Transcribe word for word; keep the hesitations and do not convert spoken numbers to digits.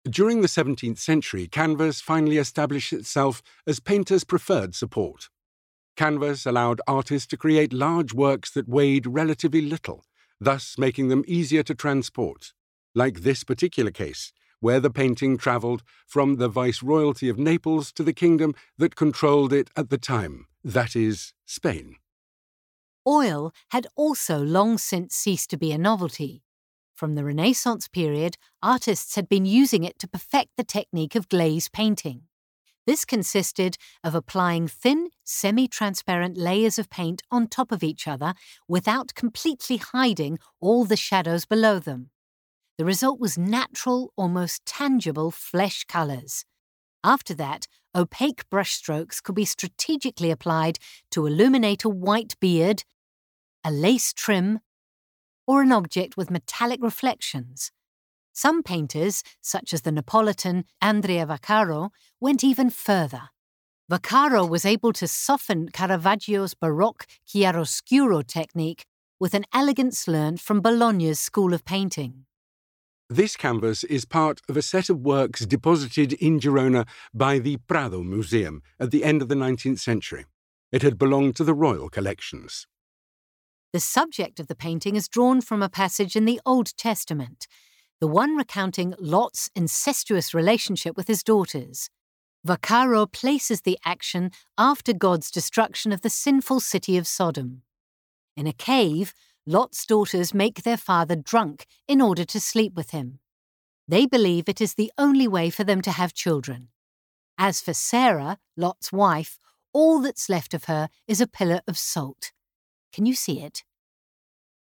During the seventeenth century, canvas finally established itself as painters' preferred support. Canvas allowed artists to create large works that weighed relatively little, thus making them easier to transport, like this particular case, where the painting travelled from the Viceroyalty of Naples to the kingdom that controlled it at the time, that is, Spain. Oil had also long since ceased to be a novelty. From the Renaissance period, artists had been using it to perfect the technique of glaze painting. This consisted of applying thin, semi-transparent layers of paint on top of each other without completely hiding all the shadows below them. The result was natural, almost tangible flesh colours. After that, opaque brushstrokes could be strategically applied to illuminate a white beard, a lace trim, or an object with metallic reflections. Some painters, such as the Neapolitan Andrea Vaccaro, went even further. Vaccaro was able to soften Caravaggio's Baroque chiaroscuro technique with an elegance learned from Bologna's school of painting. This canvas is part of a set of works deposited in Girona by the Prado Museum at the end of the nineteenth century. It had belonged to the royal collections. The subject of the painting is drawn from a passage in the Old Testament, the one recounting Lot's incestuous relationship with his daughters. Vaccaro places the action after God's destruction of the sinful city of Sodom. In a cave, Lot's daughters make their father drunk in order to sleep with him. They believe it is the only way for them to have children. As for Sarah, Lot's wife, all that's left of her is a pillar of salt. Can you see it?